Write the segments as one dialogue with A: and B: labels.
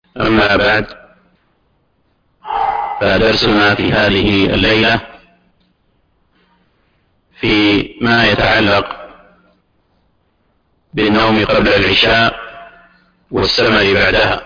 A: أما بعد، فدرسنا في هذه الليلة في ما يتعلق بالنوم قبل العشاء والسمر بعدها،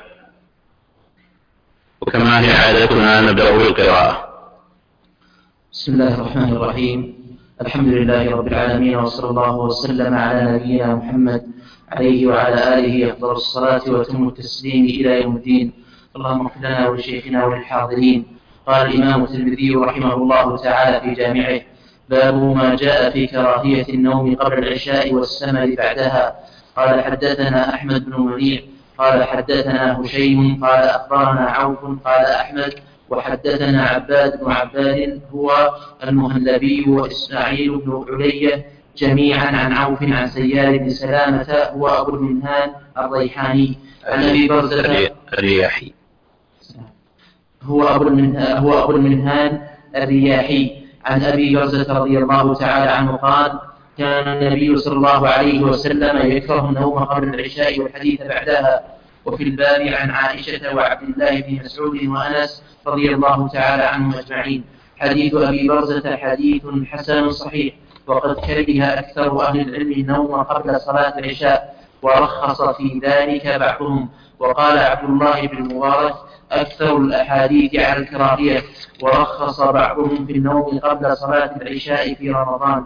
A: وكما هي عادتنا نبدأ بالقراءة.
B: بسم الله الرحمن الرحيم. الحمد لله رب العالمين، وصلى الله وسلم على نبينا محمد عليه وعلى آله أفضل الصلاة وأتم التسليم إلى يوم الدين. اللهم اغفر لنا ولشيخنا وللحاضرين. قال الإمام الترمذي رحمه الله تعالى في جامعه: باب ما جاء في كراهية النوم قبل العشاء والسمر بعدها. قال حدثنا أحمد بن منيع قال حدثنا هشيم قال أخبرنا عوف قال أحمد وحدثنا عباد بن عباد هو المهلبي وإسماعيل بن علية جميعا عن عوف عن سيار بن سلامة هو أبو المنهان الريحاني عن أبي برزة
A: الرياحي
B: هو أبو المنهان الرياحي عن أبي برزة رضي الله تعالى عنه قال: كان النبي صلى الله عليه وسلم يكره النوم قبل العشاء والحديث بعدها. وفي الباب عن عائشة وعبد الله بن مسعود وأنس رضي الله تعالى عنهم أجمعين. حديث أبي برزة حديث حسن صحيح، وقد كره أكثر أهل العلم النوم قبل صلاة العشاء، ورخص في ذلك بعضهم. وقال عبد الله بن المبارك: أكثر الأحاديث على الكراهية، ورخص بعضهم في النوم قبل صلاة العشاء في رمضان.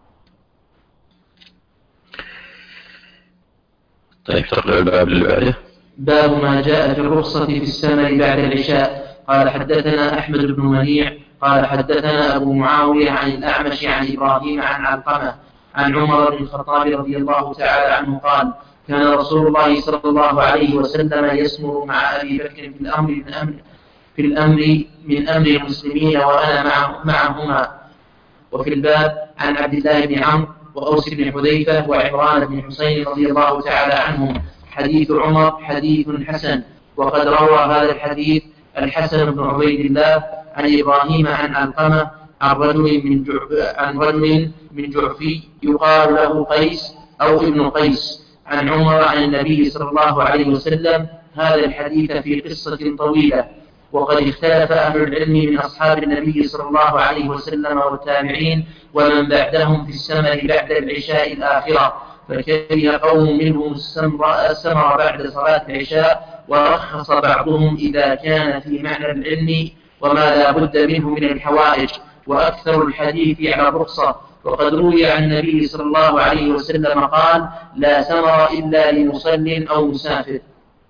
A: طيب، تقرأ الباب اللي بعده.
B: باب ما جاء في الرخصة في السمر بعد العشاء. قال حدثنا أحمد بن منيع قال حدثنا أبو معاوية عن الأعمش عن إبراهيم عن علقمة عن عمر بن الخطاب رضي الله تعالى عنه قال: كان رسول الله صلى الله عليه وسلم يسمر مع أبي بكر في الأمر من أمر المسلمين وأنا معهما. وفي الباب عن عبد الله بن عمرو وأوس بن حذيفة وعمران بن حسين رضي الله تعالى عنهم. حديث عمر حديث حسن، وقد روى هذا الحديث الحسن بن عبيد الله عن إبراهيم عن علقمة عن رجل من جعفي يقال له قيس أو ابن قيس عن عمر عن النبي صلى الله عليه وسلم هذا الحديث في قصة طويلة. وقد اختلف أهل العلم من أصحاب النبي صلى الله عليه وسلم والتابعين ومن بعدهم في السمر بعد العشاء الآخرة، فكره قوم منهم السمر بعد صلاة العشاء، ورخص بعضهم إذا كان في معنى العلم وما لا بد منه من الحوائج، وأكثر الحديث على الرخصة. وقد روي عن النبي صلى الله عليه وسلم قال: لا سمر إلا لمصل أو مسافر.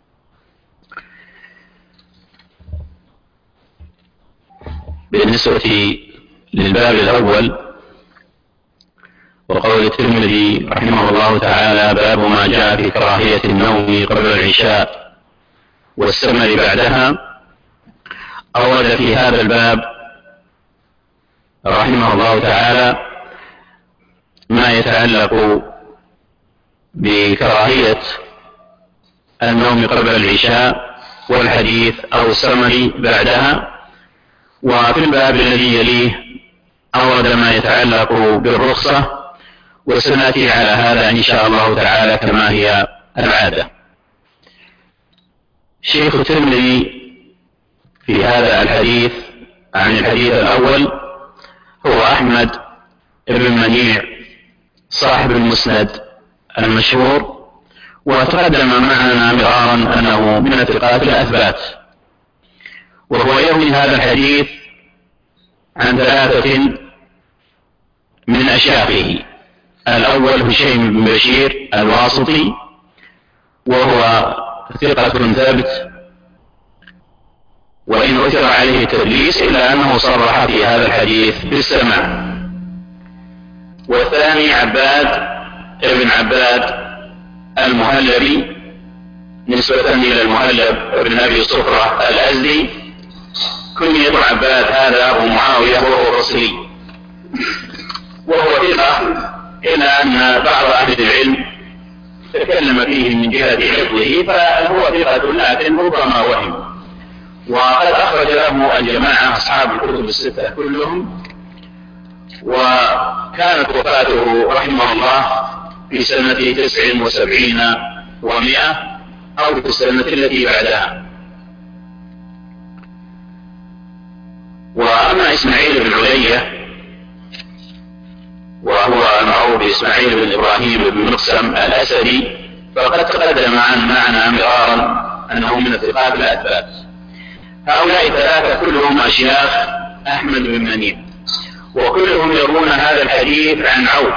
A: بالنسبة للباب الأول وقول الترمذي رحمه الله تعالى: باب ما جاء في كراهية النوم قبل العشاء والسمر بعدها، أورد في هذا الباب رحمه الله تعالى ما يتعلق بكراهية النوم قبل العشاء والحديث أو السمر بعدها. وفي الباب الذي يليه أورد ما يتعلق بالرخصة، وسنأتي على هذا إن شاء الله تعالى كما هي العادة. شيخ الترمذي في هذا الحديث عن الحديث الأول هو أحمد بن منيع صاحب المسند المشهور، وتقدم معنا مرارا أنه من الثقات الأثبات، وهو يروي هذا الحديث عن ثلاثة من أشياخه. الأول هشيم بن بشير الواسطي، وهو ثقة ثبت وإن أثر عليه التدليس إلا أنه صرح في هذا الحديث بالسماع. والثاني عباد ابن عباد المهلبي نسبة إلى المهلب ابن أبي صفرة الأزدي، كنية عباد هذا أبو معاوية وهو بصري، وهو ثقة إلا أن بعض أهل العلم تكلم فيه من جهة حفظه، فهو ثقة لكن ربما وهم. وقد أخرج له الجماعة أصحاب الكتب الستة كلهم. وكانت وفاته رحمه الله في سنة 79 و100 أو في السنة التي بعدها، إسماعيل بن علية وهو المعروف بإسماعيل بن إبراهيم بن مقسم الأسدي، فقد تقدم معنا مرارا أنه من الثقات الأثبات. هؤلاء ثلاثة كلهم أشياخ أحمد بن منيع، وكلهم يروون هذا الحديث عن عوف،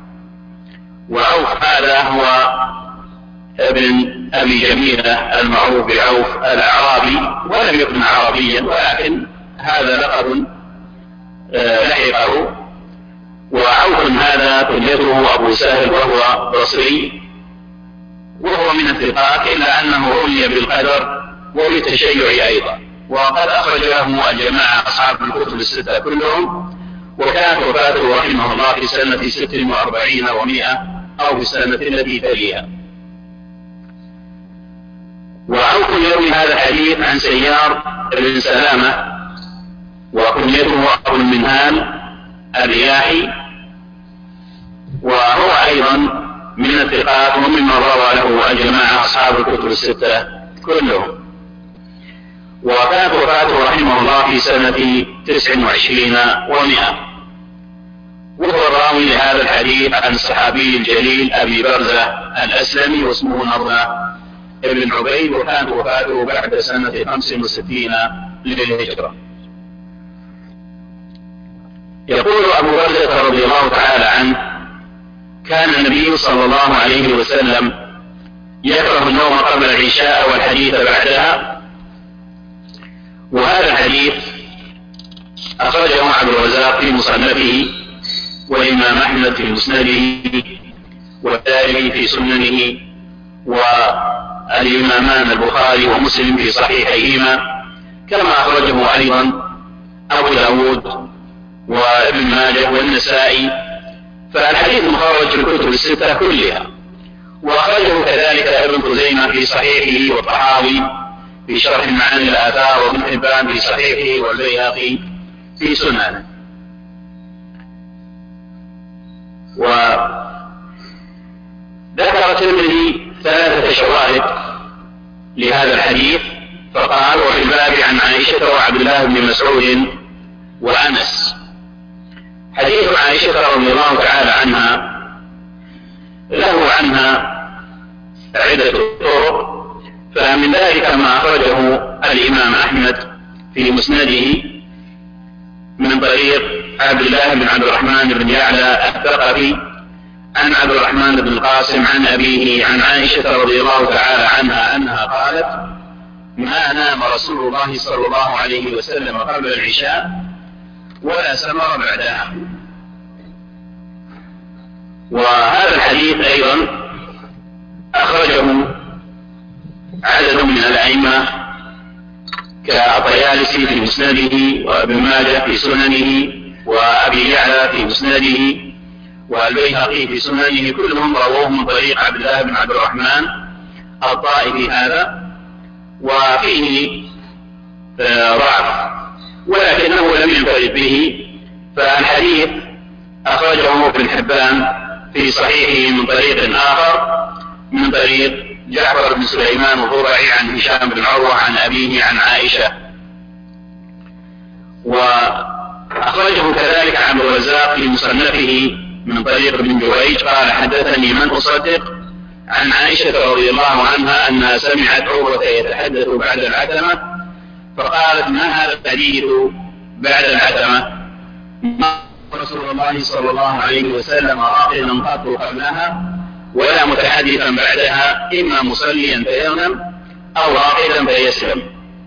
A: وعوف هذا هو ابن أبي جميلة المعروف بعوف الأعرابي، ولم يكن عربيا ولكن هذا لقب لحقه. وعوف هذا كنيته أبو سهل وهو بصري، وهو من الثقات، إلا أنه رمي بالقدر وبالتشيع أيضا، وقد أخرج له الجماعة أصحاب الكتب الستة كلهم. وكانت وفاته رحمه الله في سنة 46 و100 أو في السنة التي تليها. وعوف يروي هذا الحديث عن سيار بن سلامة، وكنيته أبو المنهال الرياحي، وهو أيضا من الثقات وممن روى له الجماعة أصحاب الكتب الستة كلهم. وكانت وفاته رحمه الله في سنة 29 و100، وهو الراوي لهذا الحديث عن الصحابي الجليل أبي برزة الأسلمي، واسمه نضرة ابن عبيد، وكانت وفاته بعد سنة 65 للهجرة. يقول أبو برزة رضي الله تعالى عنه: كان النبي صلى الله عليه وسلم يكره النوم قبل العشاء والحديث بعدها. وهذا الحديث أخرجه عبد الرزاق في مصنفه، والإمام أحمد في مسنده، والدارمي في سننه، والإمامان البخاري ومسلم في صحيحيهما، كما أخرجه أيضا أبو داود وابن ماجه والنسائي. فالحديث مخرج في الكتب الستة كلها، وأخرجه كذلك ابن خزيمة في صحيحه، والطحاوي في شرح معاني الآثار، وابن حبان في صحيحه، والبيهقي في سننه. وذكر الترمذي 3 شواهد لهذا الحديث، فقال: وفي الباب عن عائشة وعبد الله بن مسعود وأنس. حديث عائشة رضي الله تعالى عنها له عنها عدة طرق، فمن ذلك ما أخرجه الإمام أحمد في مسنده من طريق عبد الله بن عبد الرحمن بن يعلى الثقفي عن عبد الرحمن بن القاسم عن أبيه عن عائشة رضي الله تعالى عنها أنها قالت: ما نام رسول الله صلى الله عليه وسلم قبل العشاء ولا سمر بعدها. وهذا الحديث أيضا أخرجه عدد من الأئمة كالطيالسي في مسنده، وابن ماجه في سننه، وأبي يعلى في مسنده، والبيهقي في سننه، كلهم رووه من طريق عبد الله بن عبد الرحمن الطائفي هذا، وفيه ضعف ولكنه لم ينفرد به. فالحديث أخرجه ابن حبان في صحيحه من طريق آخر من طريق جعفر بن سليمان الضبعي عن هشام بن عروة عن أبيه عن عائشة. وأخرجه كذلك عبد الرزاق في مصنفه من طريق ابن جريج قال: حدثني من أصدق عن عائشة رضي الله عنها أنها سمعت عروة يتحدث بعد العتمة، فقالت: ما هذا الحديث بعد العتمة؟ رسول الله صلى الله عليه وسلم راقدا قط قبلها ولا متحدثا بعدها، إما مصليا فينم أو راقدا فيسلم.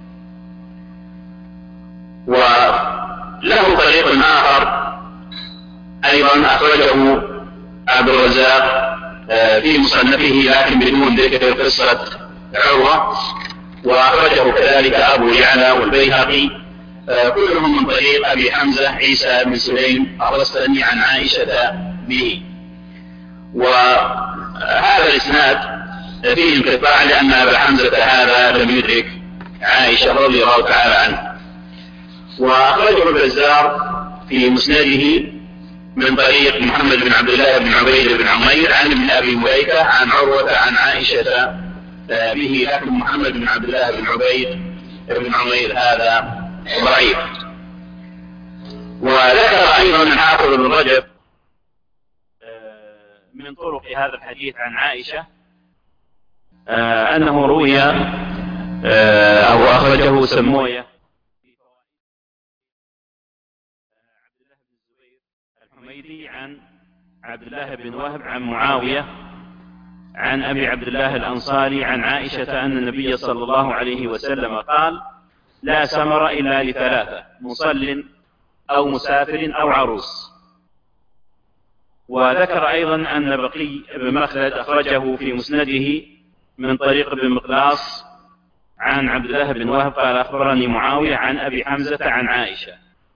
A: وله طريق آخر أيضا أخرجه عبد الرزاق في مصنفه لكن بدون ذكر قصة عروة، وأخرجه كذلك أبو يعلى والبيهقي، كلهم من طريق أبي حمزة عيسى بن سليم الرستني عن عائشة به. وهذا الإسناد فيه انقطاع لأن أبا حمزة هذا لم يدرك عائشة رضي الله تعالى عنها. وأخرجه البزار في مسنده من طريق محمد بن عبد الله بن عبيد بن عمير عن ابن أبي مليكة عن عروة عن عائشة به، لكن محمد بن عبد الله بن عبيد بن عمير هذا ضعيف. وذكر أيضا الحافظ ابن رجب من طرق هذا الحديث عن عائشة أنه روي أو أخرجه سموية عبد الله بن الزبير الحميدي عن عبد الله بن وهب عن معاوية عن أبي عبد الله الأنصاري عن عائشة أن النبي صلى الله عليه وسلم قال: لا سمر إلا لثلاثة: مصل أو مسافر أو عروس. وذكر أيضا أن بقي بن مخلد أخرجه في مسنده من طريق ابن مقلاص عن عبد الله بن وهب قال: أخبرني معاوية عن أبي حمزة عن عائشة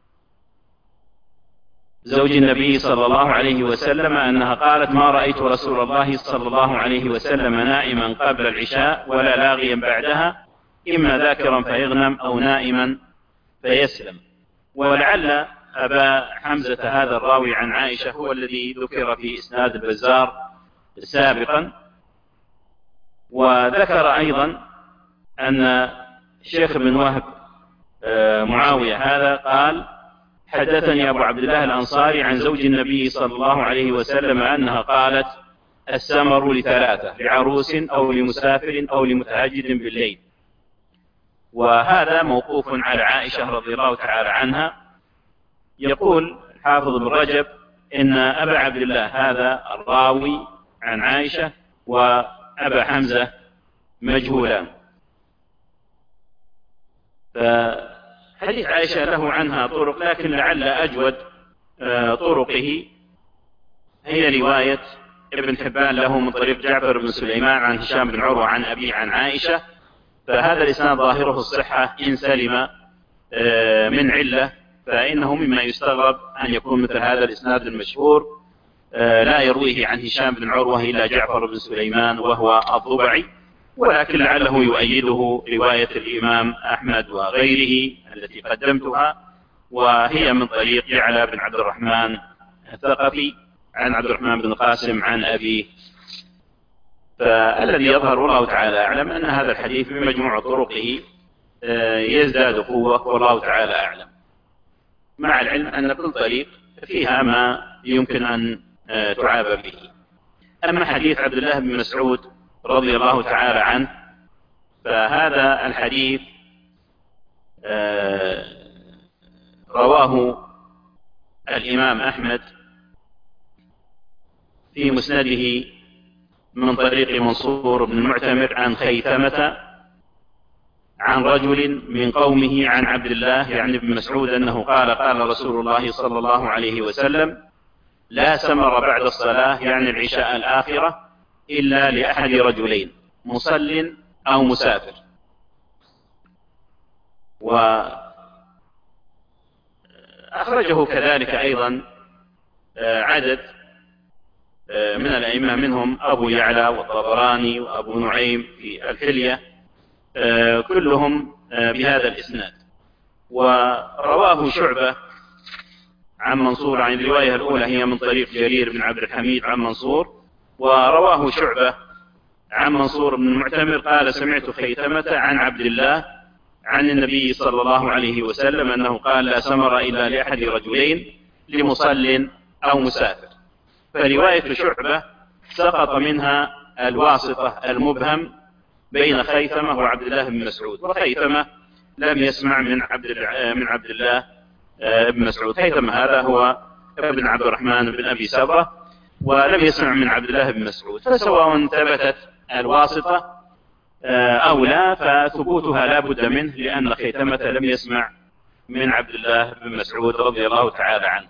A: زوج النبي صلى الله عليه وسلم أنها قالت: ما رأيت رسول الله صلى الله عليه وسلم نائما قبل العشاء ولا لاغيا بعدها، إما ذاكرا فيغنم أو نائما فيسلم. ولعل أبا حمزة هذا الراوي عن عائشة هو الذي ذكر في إسناد البزار سابقا. وذكر أيضا أن شيخ بن وهب معاوية هذا قال: حدثني أبو عبد الله الأنصاري عن زوج النبي صلى الله عليه وسلم أنها قالت: السمر لثلاثة: لعروس أو لمسافر أو لمتهجد بالليل. وهذا موقوف على عائشة رضي الله تعالى عنها. يقول حافظ ابن رجب إن أبا عبد الله هذا الراوي عن عائشة وأبا حمزة مجهولان. فحديث عائشة له عنها طرق، لكن لعل أجود طرقه هي رواية ابن حبان له من طريق جعفر بن سليمان عن هشام بن عروة عن أبي عن عائشة. فهذا الإسناد ظاهره الصحة إن سلم من علة، فإنه مما يستغرب أن يكون مثل هذا الإسناد المشهور لا يرويه عن هشام بن عروة إلا جعفر بن سليمان وهو الضبعي، ولكن لعله يؤيده رواية الإمام أحمد وغيره التي قدمتها، وهي من طريق يعلى بن عبد الرحمن الثقفي عن عبد الرحمن بن قاسم عن أبيه. فالذي يظهر والله تعالى أعلم أن هذا الحديث بمجموع طرقه يزداد قوة، والله تعالى أعلم، مع العلم أن كل طريق فيها ما يمكن أن تعاب به. أما حديث عبد الله بن مسعود رضي الله تعالى عنه فهذا الحديث رواه الإمام أحمد في مسنده من طريق منصور بن المعتمر عن خيثمة عن رجل من قومه عن عبد الله يعني ابن مسعود أنه قال: قال رسول الله صلى الله عليه وسلم: لا سمر بعد الصلاة يعني العشاء الآخرة إلا لأحد رجلين: مصل أو مسافر. وأخرجه كذلك أيضا عدد من الأئمة منهم أبو يعلى والطبراني وأبو نعيم في الحلية، كلهم بهذا الإسناد. ورواه شعبة عن منصور عن الرواية الأولى هي من طريق جرير بن عبد الحميد عن منصور، ورواه شعبة عن منصور بن المعتمر قال: سمعت خيثمة عن عبد الله عن النبي صلى الله عليه وسلم أنه قال: لا سمر إلا لأحد رجلين: لمصل أو مسافر. فرواية شعبة سقط منها الواسطة المبهم بين خيثمة وعبد الله بن مسعود، وخيثمة لم يسمع من عبد الله بن مسعود. خيثمة هذا هو ابن عبد الرحمن بن أبي سبرة ولم يسمع من عبد الله بن مسعود، فسواء ثبتت الواسطة أو لا فثبوتها لا بد منه، لأن خيثمة لم يسمع من عبد الله بن مسعود رضي الله تعالى عنه.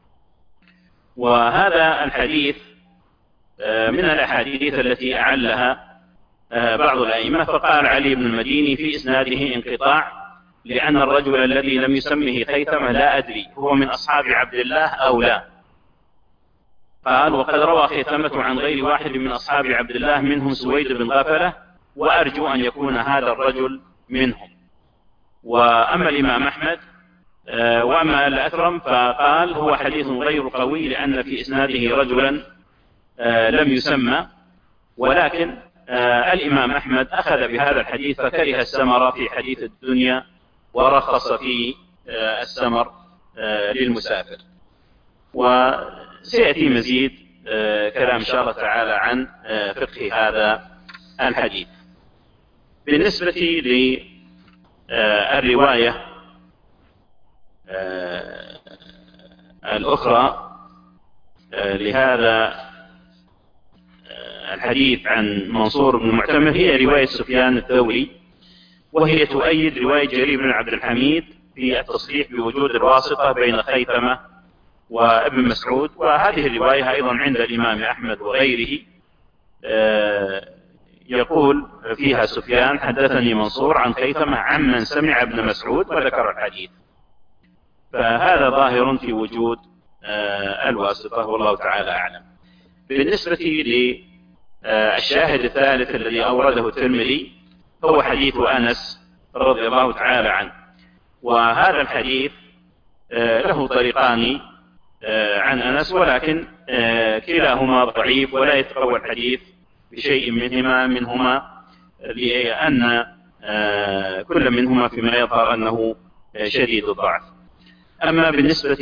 A: وهذا الحديث من الأحاديث التي أعلها بعض الأئمة، فقال علي بن المديني في إسناده انقطاع، لأن الرجل الذي لم يسمه خيثمة لا أدري هو من أصحاب عبد الله أو لا. قال: وقد روى خيثمة عن غير واحد من أصحاب عبد الله منهم سويد بن غفلة، وأرجو أن يكون هذا الرجل منهم. وأما الإمام أحمد وأما الأثرم فقال: هو حديث غير قوي لأن في إسناده رجلا لم يسمى. ولكن الإمام أحمد أخذ بهذا الحديث فكره السمر في حديث الدنيا ورخص في السمر للمسافر. وسيأتي مزيد كلام إن شاء الله تعالى عن فقه هذا الحديث. بالنسبة للرواية الأخرى لهذا الحديث عن منصور بن المعتمر هي رواية سفيان الثوري، وهي تؤيد رواية جرير بن عبد الحميد في التصريح بوجود الواسطة بين خيثمة وابن مسعود. وهذه الرواية أيضا عند الإمام أحمد وغيره يقول فيها سفيان حدثني منصور عن خيثمة عمن سمع ابن مسعود وذكر الحديث. فهذا ظاهر في وجود الواسطة والله تعالى أعلم. بالنسبة للشاهد الثالث الذي أورده الترمذي هو حديث أنس رضي الله تعالى عنه، وهذا الحديث له طريقان عن أنس، ولكن كلاهما ضعيف ولا يتقوى الحديث بشيء منهما لأن كل منهما فيما يظهر أنه شديد الضعف. أما بالنسبة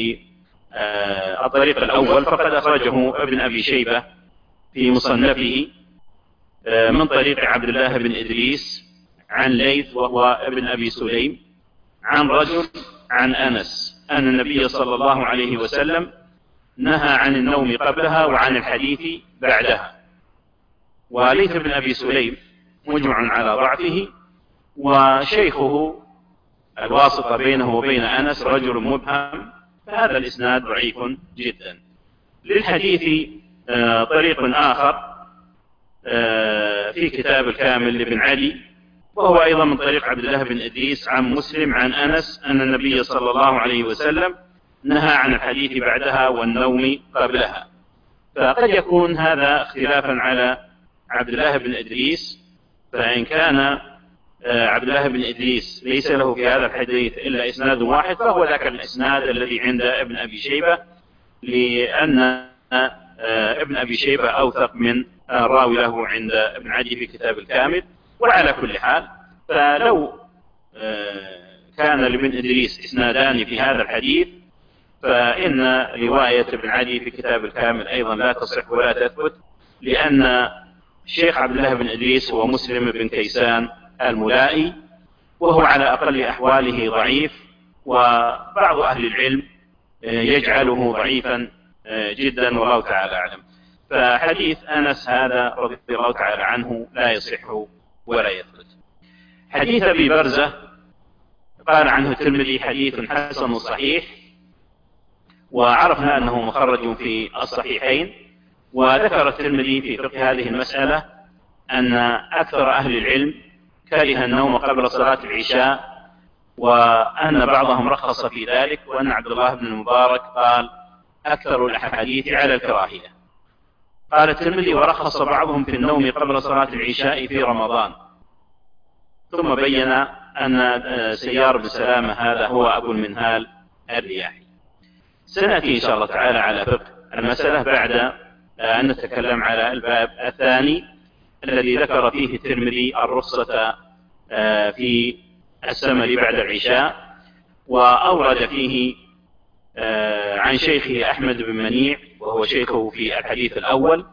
A: للطريق الأول فقد أخرجه ابن أبي شيبة في مصنفه من طريق عبد الله بن إدريس عن ليث وهو ابن أبي سليم عن رجل عن أنس أن النبي صلى الله عليه وسلم نهى عن النوم قبلها وعن الحديث بعدها. وليث بن أبي سليم مجمع على ضعفه، وشيخه الواسطة بينه وبين أنس رجل مبهم، فهذا الإسناد ضعيف جدا. للحديث طريق آخر في كتاب الكامل لابن علي، وهو أيضا من طريق عبد الله بن إدريس عن مسلم عن أنس أن النبي صلى الله عليه وسلم نهى عن الحديث بعدها والنوم قبلها. فقد يكون هذا اختلافا على عبد الله بن إدريس، فإن كان عبد الله بن إدريس ليس له في هذا الحديث إلا إسناد واحد فهو ذاك الإسناد الذي عند ابن أبي شيبة، لأن ابن أبي شيبة أوثق من راوي له عند ابن عدي في كتاب الكامل. وعلى كل حال فلو كان لابن إدريس إسنادان في هذا الحديث فإن رواية ابن عدي في كتاب الكامل أيضا لا تصح ولا تثبت، لأن الشيخ عبد الله بن إدريس هو مسلم بن كيسان الملائي، وهو على أقل أحواله ضعيف، وبعض أهل العلم يجعله ضعيفا جدا والله تعالى أعلم. فحديث أنس هذا رضي الله تعالى عنه لا يصح ولا يثبت. حديث أبي برزة قال عنه الترمذي حديث حسن صحيح، وعرفنا أنه مخرج في الصحيحين. وذكر الترمذي في فقه هذه المسألة أن أكثر أهل العلم كره النوم قبل صلاة العشاء، وأن بعضهم رخص في ذلك، وأن عبد الله بن المبارك قال أكثر الأحاديث على الكراهية. قال الترمذي ورخص بعضهم في النوم قبل صلاة العشاء في رمضان، ثم بين أن سيار بن سلامة هذا هو أبو المنهال الرياحي. سنأتي إن شاء الله تعالى على فقه المسألة بعد أن نتكلم على الباب الثاني الذي ذكر فيه الترمذي الرخصة في السمر بعد العشاء، وأورد فيه عن شيخه أحمد بن منيع وهو شيخه في الحديث الأول.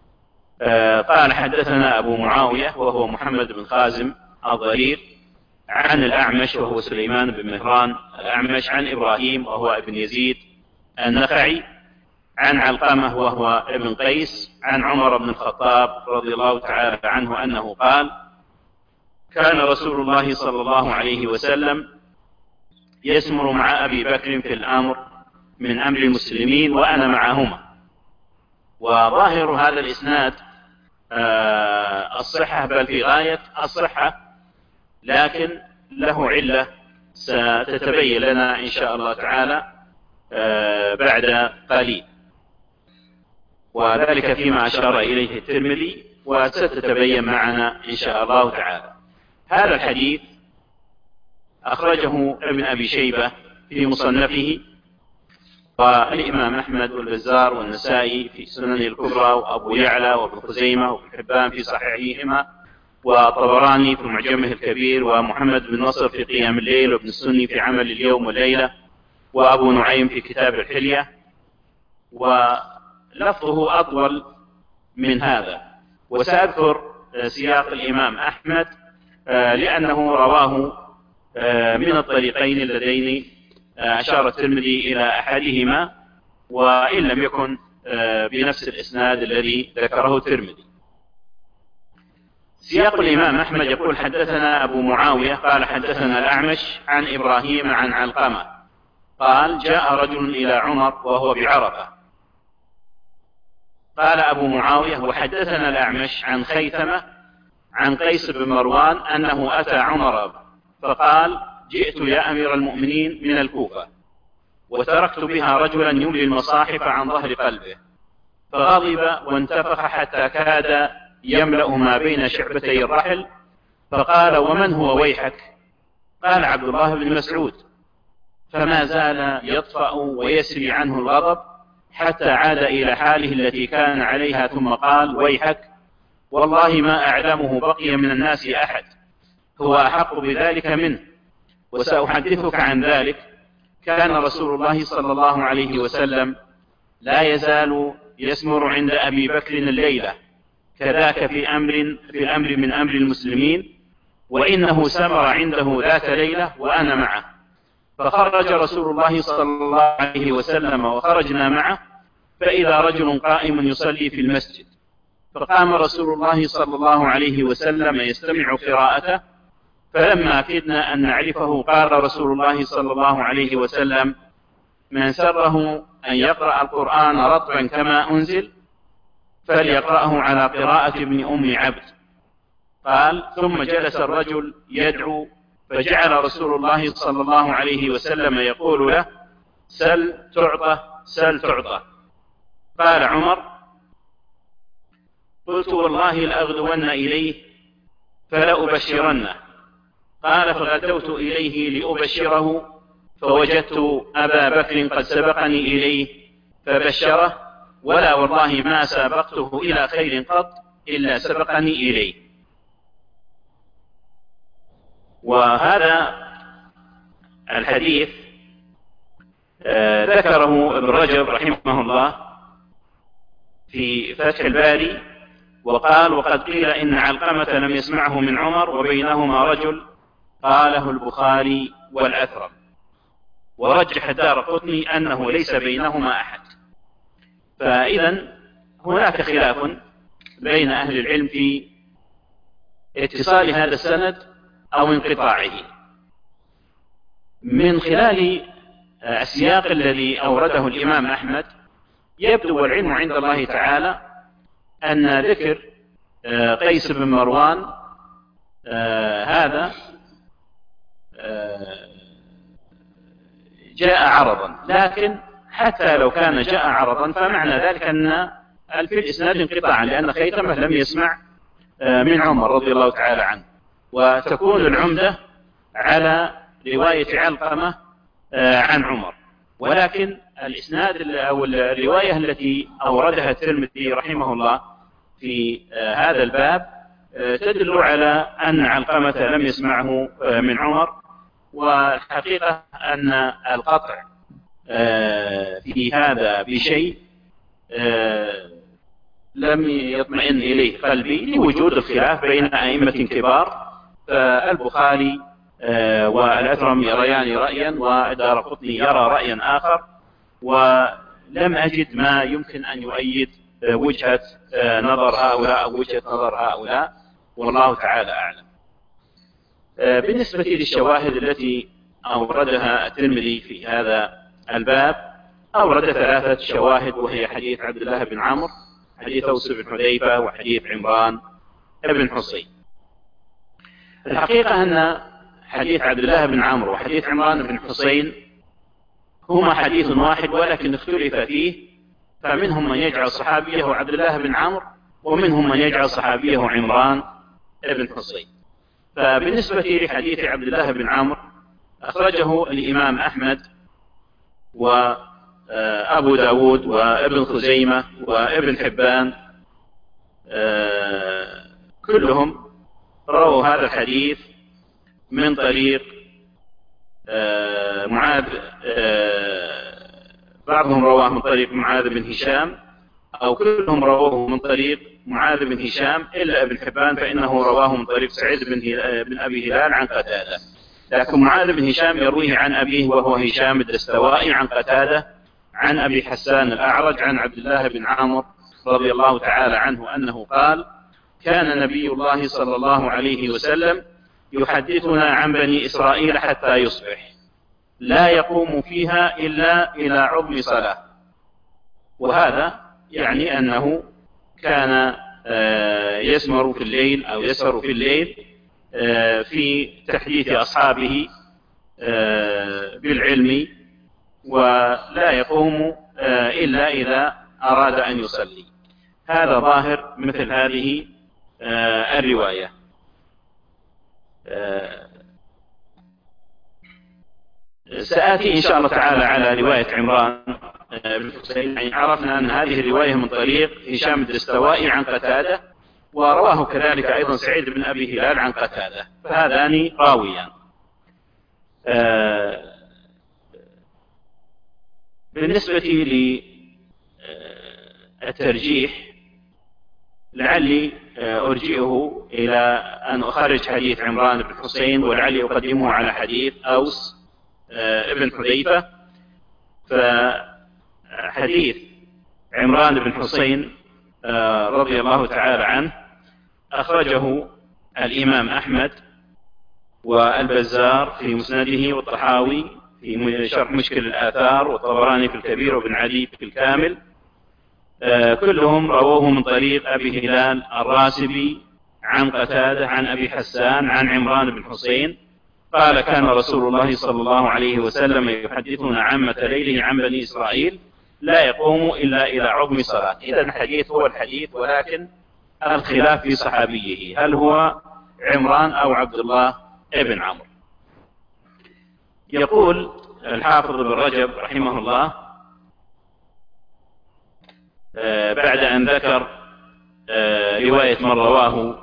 A: قال حدثنا أبو معاوية وهو محمد بن خازم الضرير عن الأعمش وهو سليمان بن مهران الأعمش عن إبراهيم وهو ابن يزيد النخعي عن علقمة وهو ابن قيس عن عمر بن الخطاب رضي الله تعالى عنه أنه قال كان رسول الله صلى الله عليه وسلم يسمر مع أبي بكر في الأمر من أمر المسلمين وأنا معهما. وظاهر هذا الإسناد الصحة، بل في غاية الصحة، لكن له علة ستتبين لنا إن شاء الله تعالى بعد قليل، وذلك فيما أشار إليه الترمذي وستتبين معنا إن شاء الله تعالى. هذا الحديث أخرجه ابن أبي شيبة في مصنفه، والإمام أحمد والبزار والنسائي في سننه الكبرى، وأبو يعلى وابن خزيمة وابن حبان في صحيحهما، والطبراني في معجمه الكبير، ومحمد بن نصر في قيام الليل، وابن السني في عمل اليوم والليلة، وأبو نعيم في كتاب الحلية، ولفظه أطول من هذا. وسأذكر سياق الإمام أحمد لأنه رواه من الطريقين اللذين أشار الترمذي إلى أحدهما، وإن لم يكن بنفس الإسناد الذي ذكره الترمذي. سياق الإمام أحمد يقول: حدثنا أبو معاوية قال حدثنا الأعمش عن إبراهيم عن علقمة قال: جاء رجل إلى عمر وهو بعرفة. قال أبو معاوية: وحدثنا الأعمش عن خيثمة عن قيس بن مروان أنه أتى عمر فقال: جئت يا أمير المؤمنين من الكوفة، وتركت بها رجلا يملي المصاحف عن ظهر قلبه، فغضب وانتفخ حتى كاد يملأ ما بين شعبتي الرحل، فقال: ومن هو ويحك؟ قال: عبد الله بن مسعود. فما زال يطفأ ويسري عنه الغضب حتى عاد إلى حاله التي كان عليها، ثم قال: ويحك، والله ما أعلمه بقي من الناس أحد هو أحق بذلك منه، وسأحدثك عن ذلك. كان رسول الله صلى الله عليه وسلم لا يزال يسمر عند أبي بكر الليلة، كذاك في الأمر من أمر المسلمين، وإنه سمر عنده ذات ليلة وأنا معه، فخرج رسول الله صلى الله عليه وسلم وخرجنا معه، فإذا رجل قائم يصلي في المسجد، فقام رسول الله صلى الله عليه وسلم يستمع قراءته، فلما كدنا أن نعرفه قال رسول الله صلى الله عليه وسلم: من سره أن يقرأ القرآن رطبا كما أنزل فليقرأه على قراءة ابن أم عبد. قال: ثم جلس الرجل يدعو، فجعل رسول الله صلى الله عليه وسلم يقول له: سل تعطى سل تعطى. قال عمر: قلت والله لأغدون إليه فلأبشرنه. قال: فغدوت إليه لأبشره، فوجدت أبا بكر قد سبقني إليه فبشره، ولا والله ما سابقته إلى خير قط إلا سبقني إليه. وهذا الحديث ذكره ابن رجب رحمه الله في فتح الباري، وقال: وقد قيل إن علقمة لم يسمعه من عمر وبينهما رجل، قاله البخاري والأثرم. ورجح الدارقطني أنه ليس بينهما أحد. فإذا هناك خلاف بين أهل العلم في اتصال هذا السند أو انقطاعه. من خلال السياق الذي أورده الإمام أحمد يبدو والعلم عند الله تعالى أن ذكر قيس بن مروان هذا جاء عرضا، لكن حتى لو كان جاء عرضا فمعنى ذلك أن في الإسناد انقطاعا، لأن خيثمة لم يسمع من عمر رضي الله تعالى عنه، وتكون العمدة على رواية علقمة عن عمر. ولكن الإسناد أو الرواية التي أوردها الترمذي رحمه الله في هذا الباب تدل على أن علقمة لم يسمعه من عمر. والحقيقة أن القطع في هذا بشيء لم يطمئن إليه قلبي لوجود الخلاف بين أئمة كبار، فالبخاري والأثرم يريان رأيا والدارقطني يرى رأيا آخر، ولم أجد ما يمكن أن يؤيد وجهة نظر هؤلاء أو وجهة نظر هؤلاء، والله تعالى أعلم. بالنسبة للشواهد التي أوردها الترمذي في هذا الباب، أورد 3 شواهد، وهي حديث عبد الله بن عمرو، حديث أوس بن حذيفة، وحديث عمران بن حصين. الحقيقة أن حديث عبد الله بن عمرو وحديث عمران بن حصين هما حديث واحد، ولكن اختلف فيه، فمنهم من يجعل صحابيه عبد الله بن عمرو، ومنهم من يجعل صحابيه عمران بن حصين. فبالنسبة لحديث عبد الله بن عمرو أخرجه الإمام أحمد وأبو داود وابن خزيمة وابن حبان، كلهم رووا هذا الحديث من طريق معاذ بعضهم رواه من طريق معاذ بن هشام، أو كلهم رواه من طريق معاذ بن هشام إلا ابن حبان فإنه رواه من طريق سعيد بن أبي هلال عن قتادة. لكن معاذ بن هشام يرويه عن أبيه وهو هشام الدستوائي عن قتادة عن أبي حسان الأعرج عن عبد الله بن عمرو رضي الله تعالى عنه أنه قال: كان نبي الله صلى الله عليه وسلم يحدثنا عن بني إسرائيل حتى يصبح، لا يقوم فيها إلا إلى عظم صلاة. وهذا يعني أنه كان يسمر في الليل أو يسهر في الليل في تحديث أصحابه بالعلم، ولا يقوم إلا إذا أراد أن يصلي. هذا ظاهر مثل هذه الرواية. سآتي إن شاء الله تعالى على رواية عمران بن حسين. يعني عرفنا أن هذه الرواية من طريق هشام الدستوائي عن قتادة، ورواه كذلك أيضا سعيد بن أبي هلال عن قتادة، فهذان راويان. بالنسبة للترجيح لعلي أرجئه إلى أن أخرج حديث عمران بن حسين، ولعلي أقدمه على حديث أوس ابن حذيفة. فحديث عمران بن حسين رضي الله تعالى عنه أخرجه الإمام أحمد والبزار في مسنده، والطحاوي في شرح مشكل الآثار، والطبراني في الكبير، وابن عدي في الكامل. كلهم رووه من طريق أبي هلال الراسبي عن قتادة عن أبي حسان عن عمران بن حسين قال: كان رسول الله صلى الله عليه وسلم يحدثنا عامة ليله عن بني إسرائيل لا يقوم إلا إلى عظم صلاة. إذا الحديث هو الحديث، ولكن الخلاف في صحابيه، هل هو عمران أو عبد الله ابن عمرو. يقول الحافظ ابن رجب رحمه الله بعد أن ذكر رواية من رواه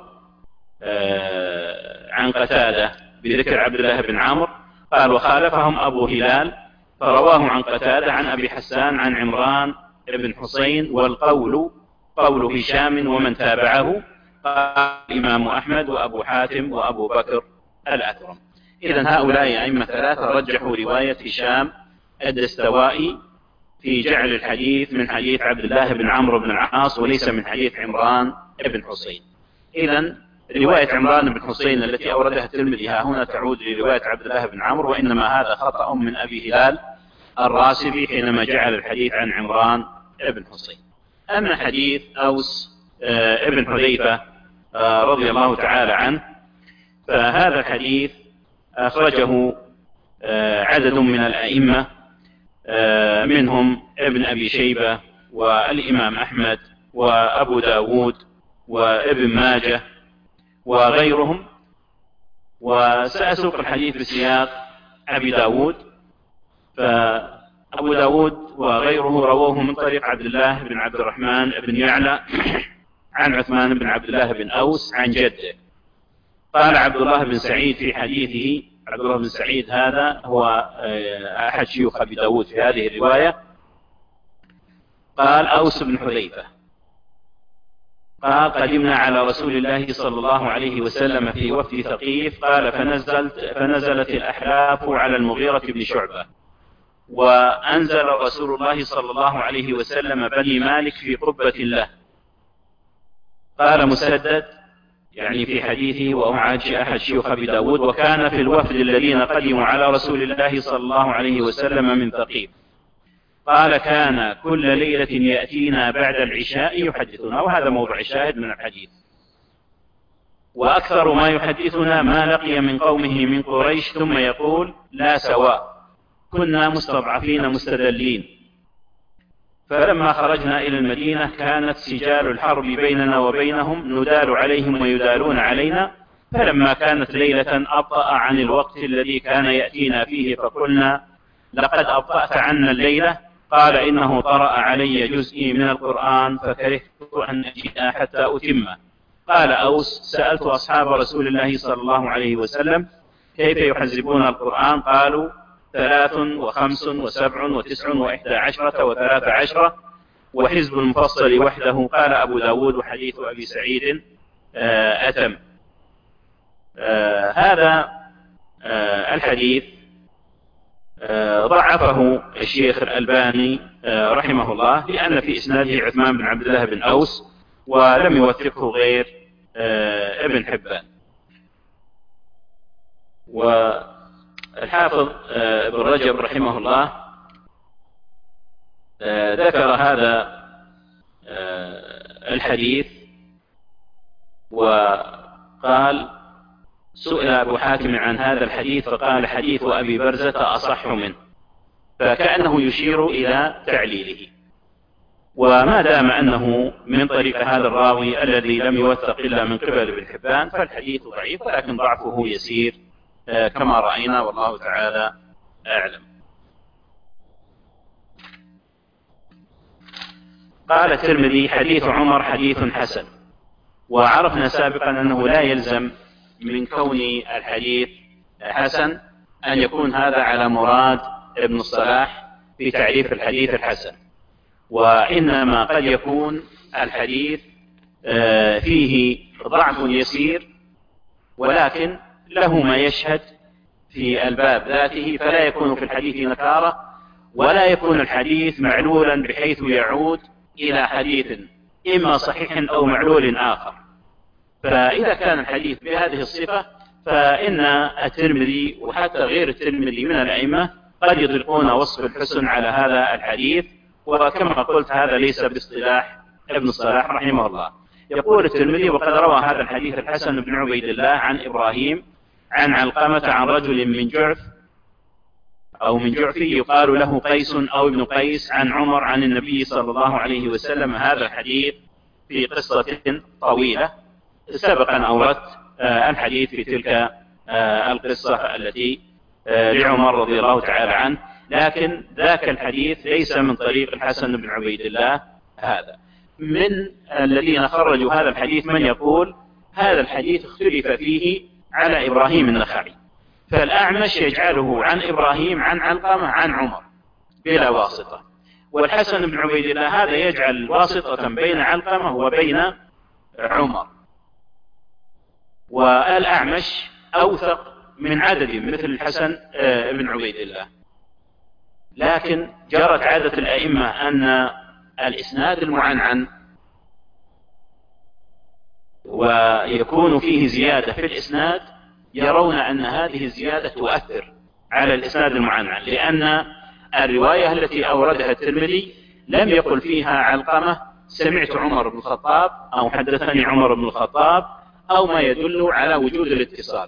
A: عن قتادة بذكر عبد الله بن عمرو، قال: وخالفهم أبو هلال فرواه عن قتادة عن أبي حسان عن عمران بن حسين، والقول قول هشام ومن تابعه، قال الإمام أحمد وأبو حاتم وأبو بكر الأثرم. إذن هؤلاء أئمة ثلاثة رجحوا رواية هشام الدستوائي في جعل الحديث من حديث عبد الله بن عمرو بن العاص وليس من حديث عمران بن حسين. إذن رواية عمران بن حسين التي أوردها الترمذي ها هنا تعود لرواية عبد الله بن عمرو، وإنما هذا خطأ من أبي هلال الراسبي حينما جعل الحديث عن عمران بن حسين. أما حديث أوس ابن حذيفة رضي الله تعالى عنه، فهذا الحديث أخرجه عدد من الأئمة منهم ابن أبي شيبة والإمام أحمد وأبو داود وابن ماجه وغيرهم. وسأسوق الحديث بسياق أبي داود. فأبو داود وغيره رووه من طريق عبد الله بن عبد الرحمن بن يعلى عن عثمان بن عبد الله بن أوس عن جده. قال عبد الله بن سعيد في حديثه، عبد الله بن سعيد هذا هو أحد شيوخ أبي داود في هذه الرواية، قال: أوس بن حذيفة قال: قدمنا على رسول الله صلى الله عليه وسلم في وفد ثقيف، قال: فنزلت الأحلاف على المغيرة بن شعبة، وأنزل رسول الله صلى الله عليه وسلم بني مالك في قبة له. قال مسدد يعني في حديثه، وهو أحد شيوخ أبي داود: وكان في الوفد الذين قدموا على رسول الله صلى الله عليه وسلم من ثقيف. قال: كان كل ليلة يأتينا بعد العشاء يحدثنا. وهذا موضع الشاهد من الحديث. وأكثر ما يحدثنا ما لقي من قومه من قريش، ثم يقول: لا سواء، كنا مستضعفين مستذلين. فلما خرجنا إلى المدينة كانت سجال الحرب بيننا وبينهم، ندال عليهم ويدالون علينا. فلما كانت ليلة أبطأ عن الوقت الذي كان يأتينا فيه، فقلنا: لقد أبطأت عنا الليلة. قال: إنه طرأ علي جزئي من القرآن فكرهت أن أجيء حتى أتمه. قال أوس: سألت أصحاب رسول الله صلى الله عليه وسلم: كيف يحزبون القرآن؟ قالوا 3 و5 و7 و9 و11 و13، وحزب المفصل وحده. قال أبو داود وحديث أبي سعيد أتم. هذا الحديث ضعفه الشيخ الألباني رحمه الله، لأن في إسناده عثمان بن عبد الله بن أوس، ولم يوثقه غير ابن حبان. والحافظ ابن رجب رحمه الله ذكر هذا الحديث وقال: سئل أبو حاتم عن هذا الحديث فقال: حديث أبي برزة أصح منه، فكأنه يشير إلى تعليله. وما دام أنه من طريق هذا الراوي الذي لم يوثق إلا من قبل ابن حبان فالحديث ضعيف، ولكن ضعفه يسير كما رأينا، والله تعالى أعلم. قال الترمذي: حديث عمر حديث حسن. وعرفنا سابقا أنه لا يلزم من كون الحديث حسن أن يكون هذا على مراد ابن الصلاح في تعريف الحديث الحسن، وإنما قد يكون الحديث فيه ضعف يسير ولكن له ما يشهد في الباب ذاته، فلا يكون في الحديث نكارة، ولا يكون الحديث معلولا بحيث يعود إلى حديث إما صحيح أو معلول آخر. فإذا كان الحديث بهذه الصفة فإن الترمذي وحتى غير الترمذي من الأئمة قد يطلقون وصف الحسن على هذا الحديث، وكما قلت هذا ليس باصطلاح ابن الصلاح رحمه الله. يقول الترمذي: وقد روى هذا الحديث الحسن بن عبيد الله عن إبراهيم عن علقمة عن رجل من جعف أو من جعفي يقال له قيس أو ابن قيس عن عمر عن النبي صلى الله عليه وسلم. هذا الحديث في قصة طويلة، سبقا أوردت الحديث في تلك القصة التي لعمر رضي الله تعالى عنه، لكن ذاك الحديث ليس من طريق الحسن بن عبيد الله. هذا من الذين خرجوا هذا الحديث من يقول هذا الحديث اختلف فيه على إبراهيم النخعي، فالأعمش يجعله عن إبراهيم عن علقمة عن عمر بلا واسطة، والحسن بن عبيد الله هذا يجعل واسطة بين علقمة وبين عمر. والأعمش أوثق من عدد مثل الحسن بن عبيد الله، لكن جرت عادة الأئمة أن الإسناد المعنعن ويكون فيه زيادة في الإسناد يرون أن هذه الزيادة تؤثر على الإسناد المعنعن، لأن الرواية التي أوردها الترمذي لم يقل فيها علقمة سمعت عمر بن الخطاب أو حدثني عمر بن الخطاب أو ما يدل على وجود الاتصال.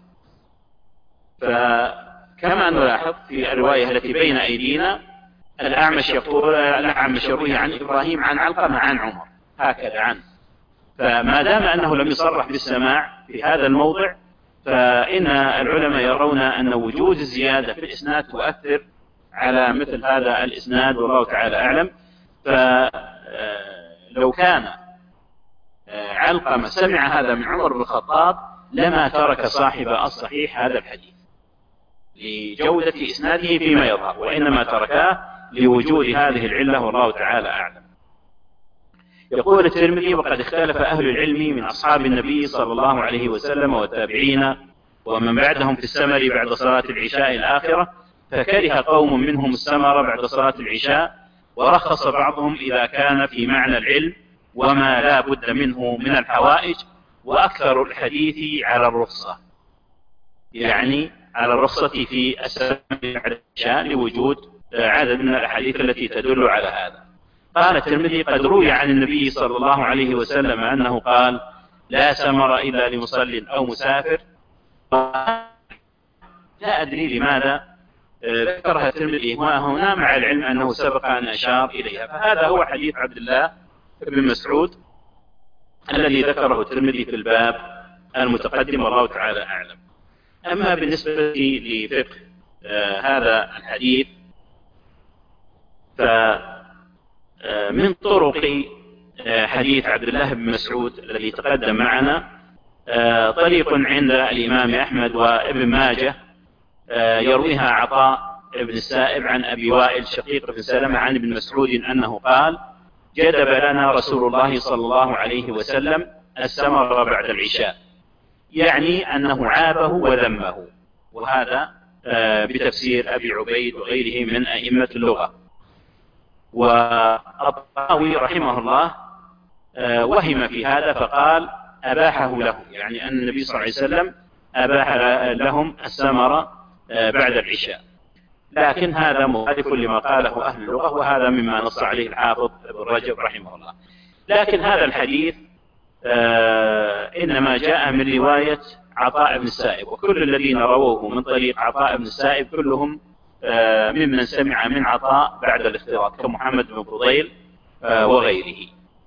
A: فكما نلاحظ في الرواية التي بين أيدينا الأعمش يقول الأعمش يروي عن إبراهيم عن علقمة عن عمر هكذا عنه، فما دام أنه لم يصرح بالسماع في هذا الموضع فإن العلماء يرون أن وجود الزيادة في الإسناد تؤثر على مثل هذا الإسناد، والله تعالى أعلم. فلو كان علقمة سمع هذا من عمر بن الخطاب لما ترك صاحب الصحيح هذا الحديث لجودة إسناده فيما يظهر، وإنما تركاه لوجود هذه العلة، والله تعالى أعلم. يقول الترمذي: وقد اختلف أهل العلم من أصحاب النبي صلى الله عليه وسلم والتابعين ومن بعدهم في السمر بعد صلاة العشاء الآخرة، فكره قوم منهم السمر بعد صلاة العشاء، ورخص بعضهم إذا كان في معنى العلم وما لا بد منه من الحوائج، وأكثر الحديث على الرخصة، يعني على الرخصة في السمر بعد العشاء لوجود عدد من الأحاديث التي تدل على هذا. قال الترمذي: قد روي عن النبي صلى الله عليه وسلم أنه قال: لا سمر إلا لمصل أو مسافر. لا أدري لماذا ذكرها الترمذي هنا مع العلم أنه سبق أن أشار إليها، فهذا هو حديث عبد الله بن مسعود الذي ذكره الترمذي في الباب المتقدم، والله تعالى أعلم. أما بالنسبة لفقه هذا الحديث فمن طرق حديث عبد الله بن مسعود الذي تقدم معنا طريق عند الإمام أحمد وابن ماجه يرويها عطاء بن السائب عن أبي وائل شقيق بن سلمة عن ابن مسعود أنه قال: جدب لنا رسول الله صلى الله عليه وسلم السمر بعد العشاء، يعني أنه عابه وذمه. وهذا بتفسير أبي عبيد وغيره من أئمة اللغة. والطاوي رحمه الله وهم في هذا فقال: أباحه له، يعني أن النبي صلى الله عليه وسلم أباح لهم السمر بعد العشاء. لكن هذا مخالف لما قاله أهل اللغة، وهذا مما نص عليه الحافظ ابن رجب رحمه الله. لكن هذا الحديث إنما جاء من رواية عطاء بن السائب، وكل الذين رووه من طريق عطاء بن السائب كلهم ممن سمع من عطاء بعد الاختلاط، كمحمد بن فضيل وغيره.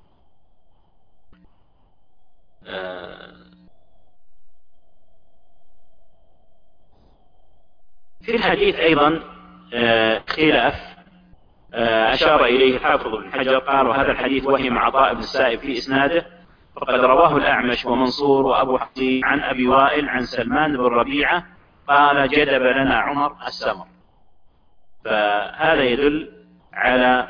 A: في الحديث أيضا خلاف أشار إليه الحافظ بن حجر، قال: وهذا الحديث وهم عطاء بن السائب في إسناده، فقد رواه الأعمش ومنصور وأبو حصين عن أبي وائل عن سلمان بن ربيعة قال: جدب لنا عمر السمر. فهذا يدل على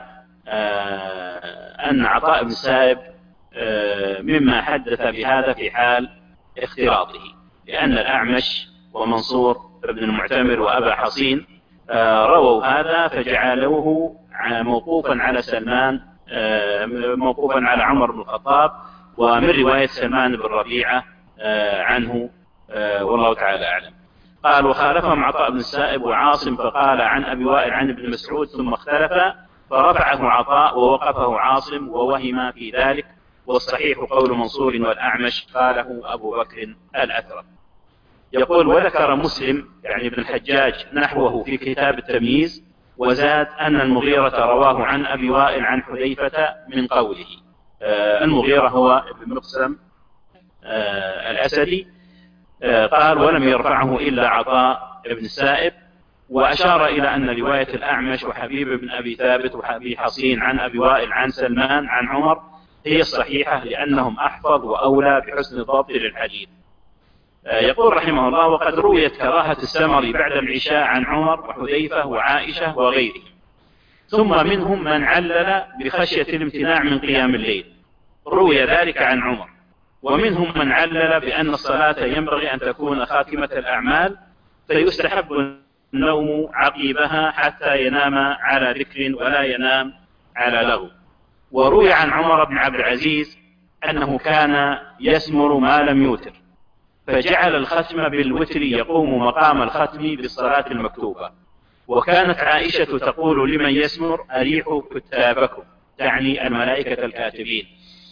A: أن عطاء بن السائب مما حدث بهذا في حال اختلاطه، لأن الأعمش ومنصور بن المعتمر وأبا حصين رووا هذا فجعلوه موقوفا على سلمان، موقوفا على عمر بن الخطاب، ومن رواية سلمان بن ربيعة عنه، والله تعالى أعلم. قال: وخالفهم عطاء بن السائب وعاصم فقال عن أبي وائل عن ابن مسعود، ثم اختلف فرفعه عطاء ووقفه عاصم ووهم في ذلك، والصحيح قول منصور والأعمش قاله أبو بكر الأثرم. يقول: وذكر مسلم يعني ابن الحجاج نحوه في كتاب التمييز، وزاد أن المغيرة رواه عن أبي وائل عن حذيفة من قوله. المغيرة هو ابن مقسم الأسدي. قال: ولم يرفعه إلا عطاء بن السائب، وأشار إلى أن رواية الأعمش وحبيب بن أبي ثابت وأبي حصين عن أبي وائل عن سلمان عن عمر هي الصحيحة، لأنهم أحفظ وأولى بحسن الضبط للحديث. يقول رحمه الله: وقد رويت كراهة السمر بعد العشاء عن عمر وحذيفة وعائشة وغيرهم، ثم منهم من علل بخشية الامتناع من قيام الليل، روي ذلك عن عمر، ومنهم من علل بأن الصلاة ينبغي أن تكون خاتمة الأعمال، فيستحب النوم عقيبها حتى ينام على ذكر ولا ينام على لغو. وروي عن عمر بن عبد العزيز أنه كان يسمر ما لم يوتر، فجعل الختم بالوتر يقوم مقام الختم بالصلاة المكتوبة. وكانت عائشة تقول لمن يسمر: أريحوا كتابكم، تعني الملائكة الكاتبين.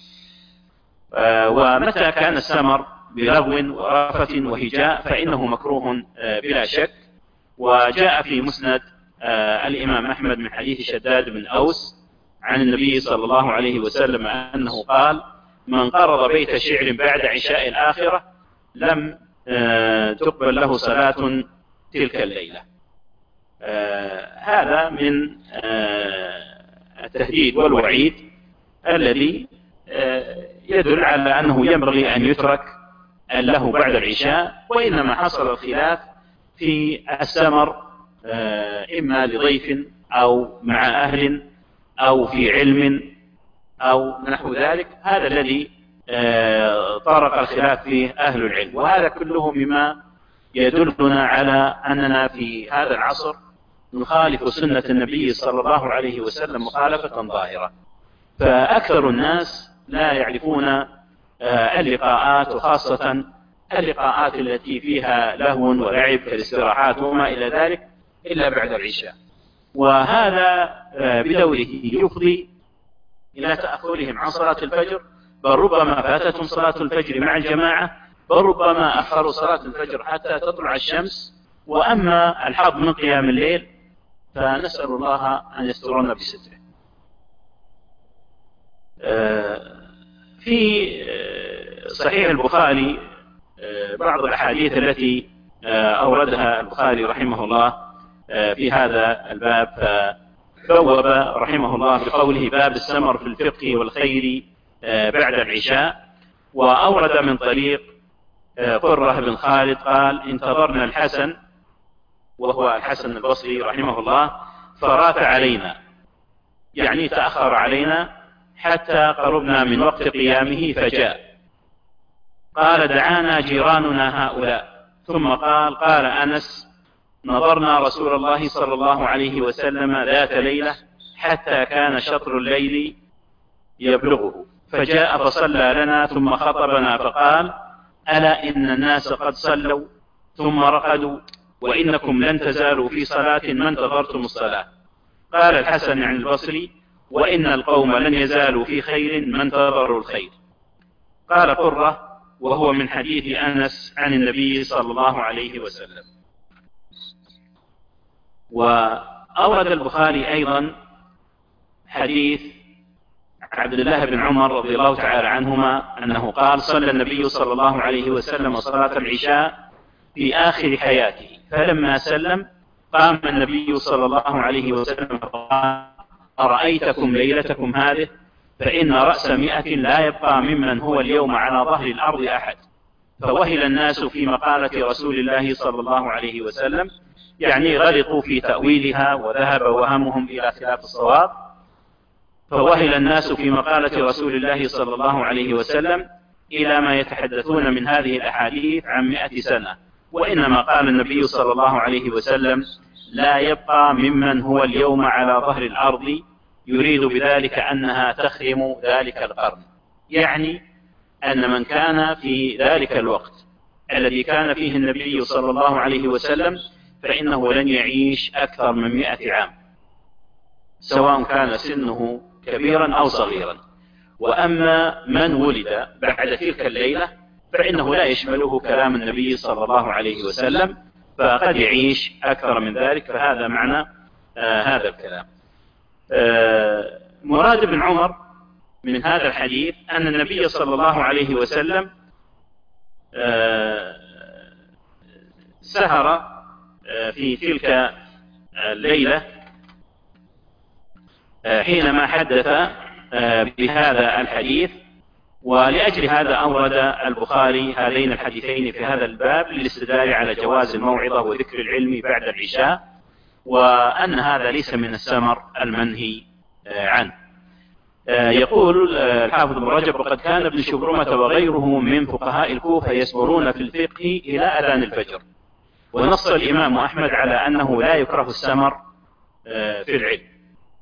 A: ومتى كان السمر بلغو ورافة وهجاء فإنه مكروه بلا شك. وجاء في مسند الإمام أحمد من حديث شداد بن أوس عن النبي صلى الله عليه وسلم أنه قال: من قرض بيت شعر بعد عشاء الآخرة لم تقبل له صلاة تلك الليلة. هذا من التهديد والوعيد الذي يدل على أنه ينبغي أن يترك له بعد العشاء. وإنما حصل الخلاف في السمر إما لضيف أو مع أهل أو في علم أو نحو ذلك، هذا الذي طرق الخلاف فيه أهل العلم. وهذا كله مما يدلنا على أننا في هذا العصر نخالف سنة النبي صلى الله عليه وسلم مخالفة ظاهرة. فأكثر الناس لا يعرفون اللقاءات، وخاصة اللقاءات التي فيها لهو ولعب كالاستراحات وما إلى ذلك، إلا بعد العشاء. وهذا بدوره يفضي إلى تأخرهم عن صلاة الفجر، بل ربما فاتتهم صلاة الفجر مع الجماعة، بل ربما أخروا صلاة الفجر حتى تطلع الشمس. وأما الحظ من قيام الليل فنسأل الله أن يسترنا بستره. في صحيح البخاري بعض الأحاديث التي أوردها البخاري رحمه الله في هذا الباب، فبوب رحمه الله بقوله: باب السمر في الفقه والخير بعد العشاء. وأورد من طريق قرة بن خالد قال: انتظرنا الحسن وهو الحسن البصري رحمه الله، فرات علينا، يعني تأخر علينا حتى قربنا من وقت قيامه فجاء. قال دعانا جيراننا هؤلاء، ثم قال أنس نظرنا رسول الله صلى الله عليه وسلم ذات ليلة حتى كان شطر الليل يبلغه، فجاء فصلى لنا ثم خطبنا فقال ألا إن الناس قد صلوا ثم رقدوا، وإنكم لن تزالوا في صلاة ما انتظرتم الصلاة. قال الحسن عن البصري وإن القوم لن يزالوا في خير ما انتظروا الخير. قال قرة وهو من حديث أنس عن النبي صلى الله عليه وسلم. وأورد البخاري أيضا حديث عبد الله بن عمر رضي الله تعالى عنهما أنه قال صلى النبي صلى الله عليه وسلم صلاة العشاء في آخر حياته، فلما سلم قام النبي صلى الله عليه وسلم فقال أرأيتكم ليلتكم هذه فإن رأس 100 لا يبقى ممن هو اليوم على ظهر الأرض أحد. فوهل الناس في مقالة رسول الله صلى الله عليه وسلم، يعني غلطوا في تأويلها وذهب وهمهم إلى خلاف الصواب. فوهل الناس في مقالة رسول الله صلى الله عليه وسلم إلى ما يتحدثون من هذه الأحاديث عن 100 سنة، وإنما قال النبي صلى الله عليه وسلم لا يبقى ممن هو اليوم على ظهر الأرض، يريد بذلك أنها تخرم ذلك القرن، يعني أن من كان في ذلك الوقت الذي كان فيه النبي صلى الله عليه وسلم فإنه لن يعيش أكثر من 100 عام، سواء كان سنه كبيرا أو صغيرا. وأما من ولد بعد تلك الليلة فإنه لا يشمله كلام النبي صلى الله عليه وسلم، فقد يعيش أكثر من ذلك. فهذا معنى هذا الكلام. مراد بن عمر من هذا الحديث أن النبي صلى الله عليه وسلم سهر في تلك الليلة حينما حدث بهذا الحديث، ولأجل هذا أورد البخاري هذين الحديثين في هذا الباب للاستدلال على جواز الموعظة وذكر العلم بعد العشاء، وأن هذا ليس من السمر المنهي عنه. يقول الحافظ ابن رجب وقد كان ابن شبرمة وغيره من فقهاء الكوفة يسمرون في الفقه إلى أذان الفجر، ونص الإمام أحمد على أنه لا يكره السمر في العلم.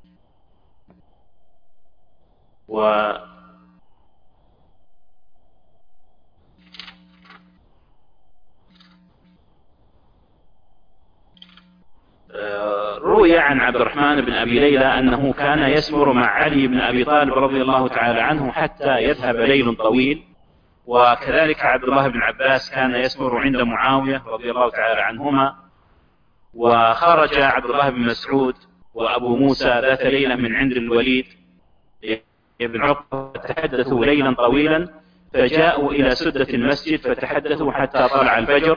A: روي عن عبد الرحمن بن أبي ليلى أنه كان يسمر مع علي بن أبي طالب رضي الله تعالى عنه حتى يذهب ليل طويل. وكذلك عبد الله بن عباس كان يسمر عند معاوية رضي الله تعالى عنهما. وخرج عبد الله بن مسعود وأبو موسى ذات ليلة من عند الوليد بن عقبة فتحدثوا ليلا طويلا، فجاءوا إلى سدة المسجد فتحدثوا حتى طلع الفجر.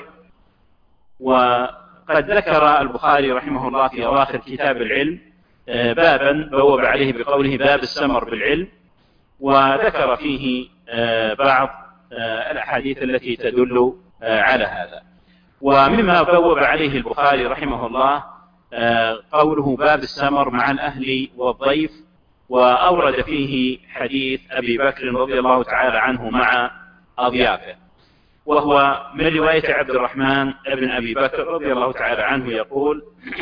A: وقد ذكر البخاري رحمه الله في أواخر كتاب العلم بابا بوب عليه بقوله باب السمر بالعلم، وذكر فيه بعض الأحاديث التي تدل على هذا. ومما بوب عليه البخاري رحمه الله قوله باب السمر مع الأهل والضيف، وأورد فيه حديث أبي بكر رضي الله تعالى عنه مع أضيافه، وهو من رواية عبد الرحمن بن أبي بكر رضي الله تعالى عنه يقول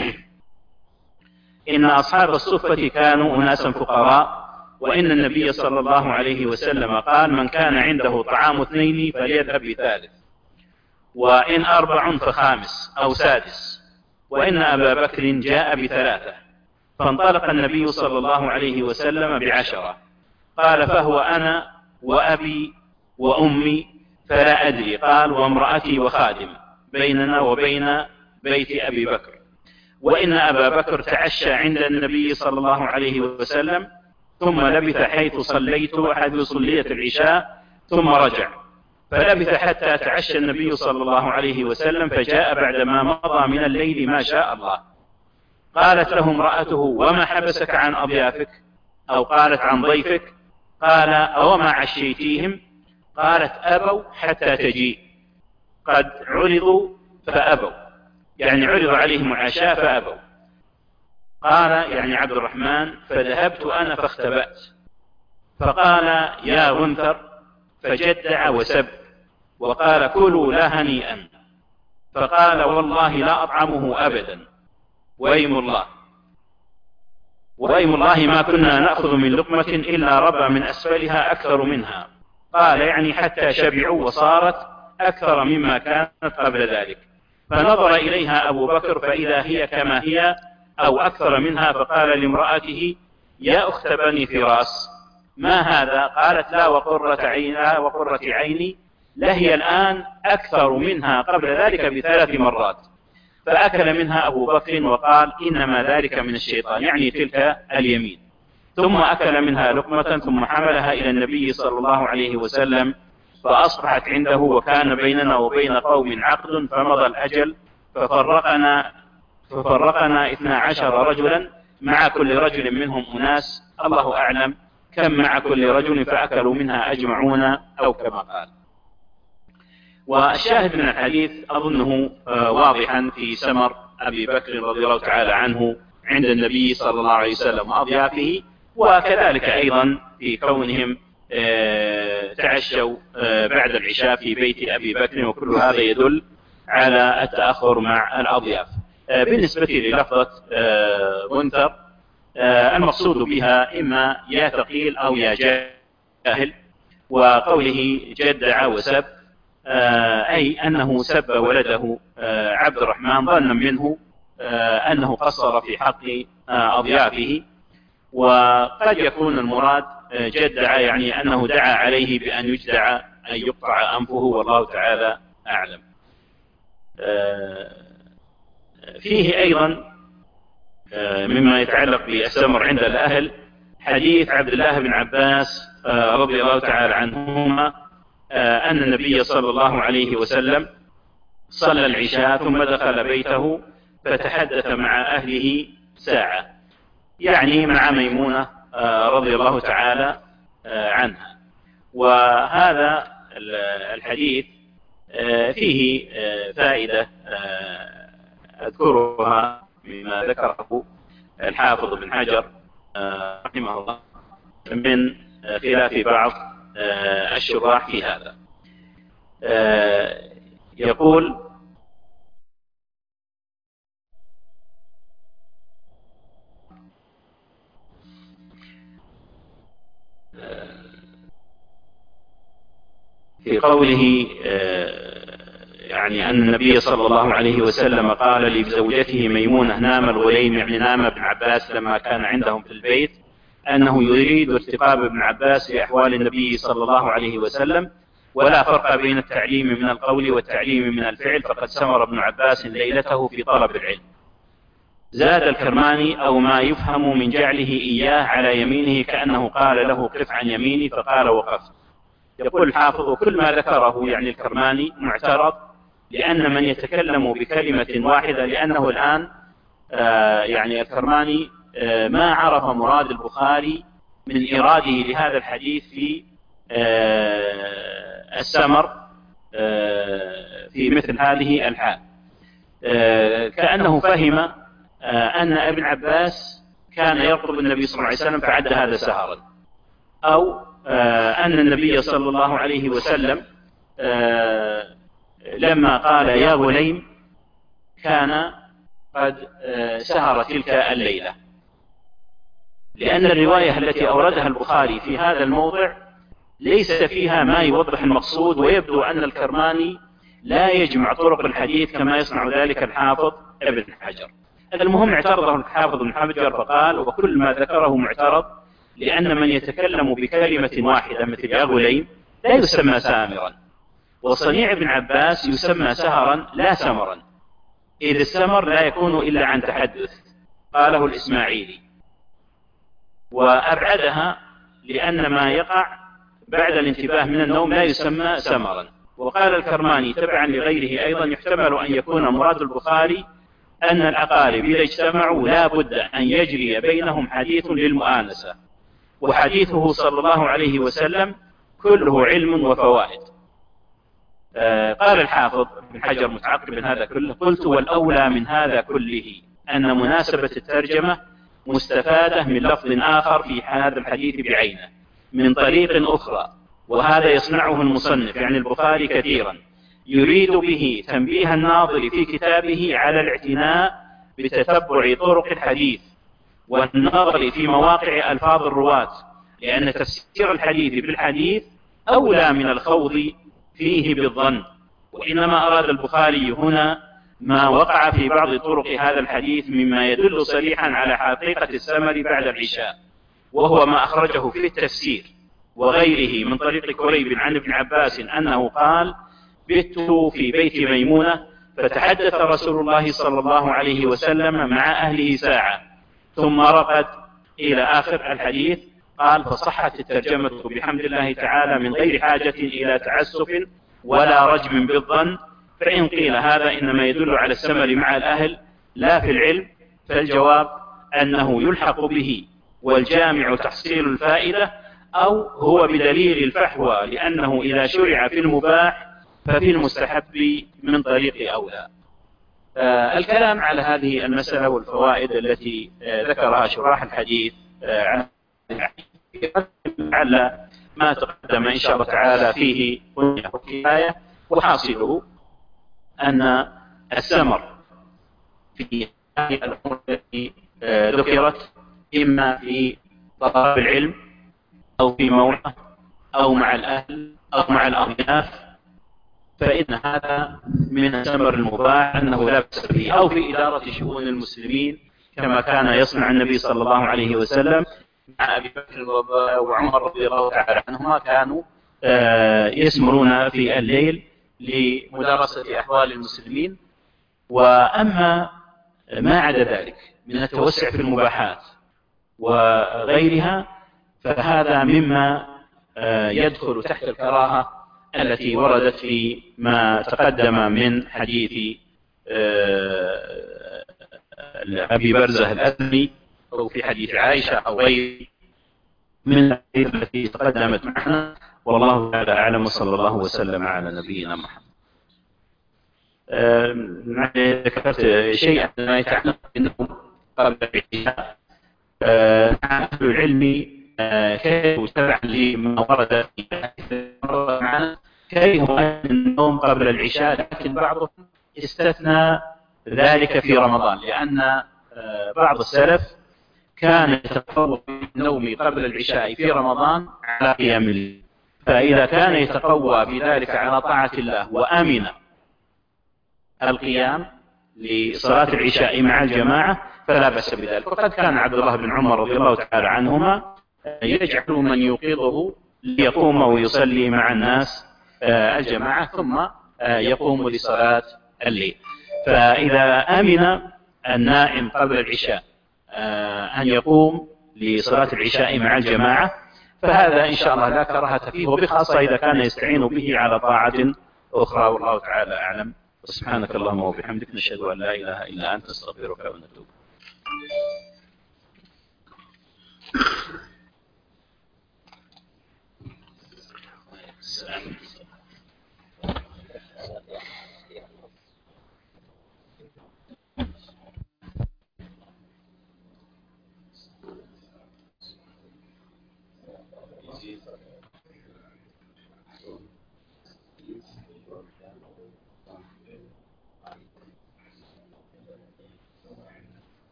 A: إن أصحاب الصفة كانوا أناسا فقراء، وإن النبي صلى الله عليه وسلم قال من كان عنده طعام 2 فليذهب ب3، وإن 4 فخامس أو سادس، وإن أبا بكر جاء ب3، فانطلق النبي صلى الله عليه وسلم ب10، قال فهو أنا وأبي وأمي فلا أدري، قال وامرأتي وخادم بيننا وبين بيت أبي بكر، وإن أبا بكر تعشى عند النبي صلى الله عليه وسلم ثم لبث حيث صليت العشاء ثم رجع، فلبث حتى تعشى النبي صلى الله عليه وسلم، فجاء بعدما مضى من الليل ما شاء الله. قالت له امرأته وما حبسك عن أضيافك؟ أو قالت عن ضيفك؟ قال أوما عشيتيهم؟ قالت أبوا حتى تجيء، قد عرضوا فأبوا. يعني عرض عليهم العشاء فأبوا. قال يعني عبد الرحمن: فذهبت أنا فاختبأت، فقال: يا غنثر، فجدع وسب وقال: كلوا لا هنيئا. فقال: والله لا أطعمه أبدا، وأيم الله ما كنا نأخذ من لقمة إلا ربى من أسفلها أكثر منها. قال يعني حتى شبعوا وصارت أكثر مما كانت قبل ذلك. فنظر إليها أبو بكر فإذا هي كما هي أو أكثر منها، فقال لامرأته: يا أخت بني فراس، ما هذا؟ قالت: لا وقرة عيني، لهي الآن أكثر منها قبل ذلك ب3 مرات. فأكل منها أبو بكر وقال: إنما ذلك من الشيطان، يعني تلك اليمين. ثم أكل منها لقمة ثم حملها إلى النبي صلى الله عليه وسلم فأصبحت عنده، وكان بيننا وبين قوم عقد فمضى الأجل، ففرقنا 12 رجلا، مع كل رجل منهم أناس، الله أعلم كم مع كل رجل، فأكلوا منها أجمعون أو كما قال. والشاهد من الحديث أظنه واضحا في سمر أبي بكر رضي الله تعالى عنه عند النبي صلى الله عليه وسلم وأضيافه، وكذلك أيضا في كونهم تعشوا بعد العشاء في بيت أبي بكر، وكل هذا يدل على التأخر مع الأضياف. بالنسبة للفظة غنثر، المقصود بها إما يا ثقيل أو يا جاهل، وقوله جدع وسب أي أنه سب ولده عبد الرحمن ظنا منه أنه قصر في حق أضيافه. وقد يكون المراد جدع يعني أنه دعا عليه بأن يجدع، أن يقطع أنفه، والله تعالى أعلم. فيه أيضا مما يتعلق بالسمر عند الأهل حديث عبد الله بن عباس رضي الله تعالى عنهما أن النبي صلى الله عليه وسلم صلى العشاء ثم دخل بيته فتحدث مع أهله ساعة، يعني مع ميمونة رضي الله تعالى عنها. وهذا الحديث فيه فائدة أذكرها مما ذكره الحافظ بن حجر رحمه الله من خلاف بعض الشراح في هذا. يقول: في قوله يعني أن النبي صلى الله عليه وسلم قال لزوجته ميمونة: نام الغليم، يعني نام ابن عباس لما كان عندهم في البيت، أنه يريد ارتقاب ابن عباس لأحوال النبي صلى الله عليه وسلم، ولا فرق بين التعليم من القول والتعليم من الفعل، فقد سمر ابن عباس ليلته في طلب العلم. زاد الكرماني: أو ما يفهم من جعله إياه على يمينه كأنه قال له قف عن يميني فقال وقفت. يقول الحافظ: وكل ما ذكره يعني الكرماني معترض، لأن من يتكلم بكلمة واحدة، لأنه الآن يعني الكرماني ما عرف مراد البخاري من إراده لهذا الحديث في السمر في مثل هذه الحال. كأنه فهم أن ابن عباس كان يرقب النبي صلى الله عليه وسلم فعد هذا سهرا، أو أن النبي صلى الله عليه وسلم لما قال يا غليم كان قد سهر تلك الليلة، لأن الرواية التي أوردها البخاري في هذا الموضع ليس فيها ما يوضح المقصود، ويبدو أن الكرماني لا يجمع طرق الحديث كما يصنع ذلك الحافظ ابن حجر. المهم اعترضه الحافظ ابن حجر فقال: وكل ما ذكره معترض، لأن من يتكلم بكلمة واحدة مثل يا غليم لا يسمى سامرا، وصنيع ابن عباس يسمى سهرا لا سمرا، إذ السمر لا يكون إلا عن تحدث، قاله الإسماعيلي. وأبعدها لأن ما يقع بعد الانتباه من النوم لا يسمى سمرا. وقال الكرماني تبعا لغيره أيضا: يحتمل أن يكون مراد البخاري أن الأقارب إذا اجتمعوا لا بد أن يجري بينهم حديث للمؤانسة، وحديثه صلى الله عليه وسلم كله علم وفوائد. قال الحافظ بن حجر متعقبا هذا كله: قلت والأولى من هذا كله أن مناسبة الترجمة مستفادة من لفظ آخر في هذا الحديث بعينه من طريق أخرى، وهذا يصنعه المصنف يعني البخاري كثيرا، يريد به تنبيه الناظر في كتابه على الاعتناء بتتبع طرق الحديث والنظر في مواقع ألفاظ الرواة، لأن تفسير الحديث بالحديث أولى من الخوض فيه بالظن. وإنما أراد البخاري هنا ما وقع في بعض طرق هذا الحديث مما يدل صريحا على حقيقة السمر بعد العشاء، وهو ما أخرجه في التفسير وغيره من طريق كريب عن ابن عباس أنه قال: بت في بيت ميمونة فتحدث رسول الله صلى الله عليه وسلم مع أهله ساعة ثم رقد إلى آخر الحديث. قال: فصحت الترجمة بحمد الله تعالى من غير حاجة إلى تعسف ولا رجم بالظن، فإن قيل هذا إنما يدل على السمر مع الأهل لا في العلم، فالجواب أنه يلحق به والجامع تحصيل الفائدة، أو هو بدليل الفحوى لأنه إذا شرع في المباح ففي المستحب من طريق أولى. الكلام على هذه المسألة والفوائد التي ذكرها شراح الحديث على ما تقدم إن شاء الله تعالى فيه كفاية، وحاصله أن السمر في هذه الأمور التي ذكرت إما في طلب العلم أو في موعظة أو مع الأهل أو مع الأضياف، فإن هذا من السمر المباح أنه لا بأس به، أو في إدارة شؤون المسلمين كما كان يصنع النبي صلى الله عليه وسلم مع أبي بكر وعمر رضي الله تعالى عنهما، كانوا يسمرون في الليل لمدارسة أحوال المسلمين. وأما ما عدا ذلك من التوسع في المباحات وغيرها فهذا مما يدخل تحت الكراهة التي وردت في ما تقدم من حديث أبي برزة الأزدي أو في حديث عائشة أو غيره من الحديث التي تقدمت معنا، والله تعالى أعلم، وصلى الله وسلم على نبينا محمد. ذكرت شيئا ما يتعلق بالنوم قبل العشاء. أهل العلم كيف تبعا لما ورد في معنا كرهوا النوم قبل العشاء، لكن بعضهم استثنى ذلك في رمضان، لأن بعض السلف كان يتقوى بالنوم قبل العشاء في رمضان على قيام الليل، فإذا كان يتقوى بذلك على طاعة الله وأمن القيام لصلاة العشاء مع الجماعة فلا بأس بذلك. وقد كان عبد الله بن عمر رضي الله تعالى عنهما يجعل من يوقظه ليقوم ويصلي مع الناس الجماعة ثم يقوم لصلاة الليل. فإذا أمن النائم قبل العشاء أن يقوم لصلاة العشاء مع الجماعة فهذا إن شاء الله لا كراهة فيه، وبخاصة إذا كان يستعين به على طاعة أخرى، والله تعالى أعلم. سبحانك اللهم وبحمدك، نشهد أن لا إله إلا أنت، نستغفرك ونتوب.